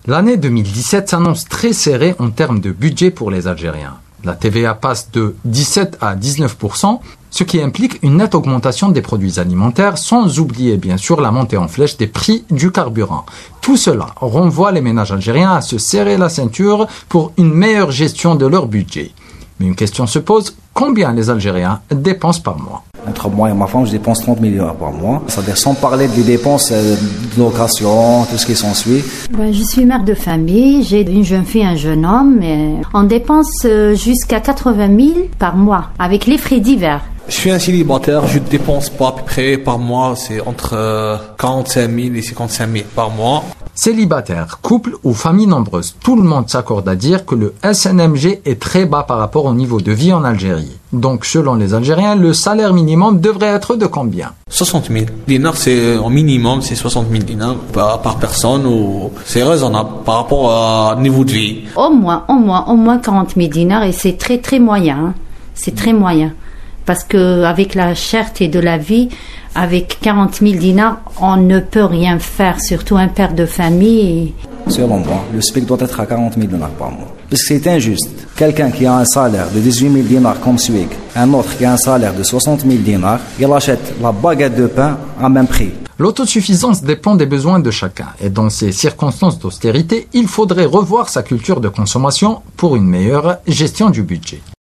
L'année 2017 s'annonce très serrée en termes de budget pour les Algériens. La TVA passe de 17 à 19%, ce qui implique une nette augmentation des produits alimentaires, sans oublier bien sûr la montée en flèche des prix du carburant. Tout cela renvoie les ménages algériens à se serrer la ceinture pour une meilleure gestion de leur budget. Mais une question se pose, combien les Algériens dépensent par mois ? Entre moi et ma femme, je dépense 30 millions par mois. C'est-à-dire sans parler des dépenses de location, tout ce qui s'ensuit. Je suis mère de famille, j'ai une jeune fille, un jeune homme. On dépense jusqu'à 80 000 par mois, avec les frais divers. Je suis un célibataire, je ne dépense pas à peu près par mois, c'est entre 45 000 et 55 000 par mois. Célibataire, couple ou famille nombreuse, tout le monde s'accorde à dire que le SNMG est très bas par rapport au niveau de vie en Algérie. Donc, selon les Algériens, le salaire minimum devrait être de combien ? 60 000 dinars, c'est au minimum, c'est 60 000 dinars par personne, ou c'est raisonnable par rapport au niveau de vie. Au moins 40 000 dinars et c'est très moyen. Hein. C'est très moyen. Parce que avec la cherté de la vie, avec 40 000 dinars, on ne peut rien faire, surtout un père de famille. Selon moi, le SMIC doit être à 40 000 dinars par mois. Parce que c'est injuste. Quelqu'un qui a un salaire de 18 000 dinars comme SMIC, un autre qui a un salaire de 60 000 dinars, il achète la baguette de pain à même prix. L'autosuffisance dépend des besoins de chacun. Et dans ces circonstances d'austérité, il faudrait revoir sa culture de consommation pour une meilleure gestion du budget.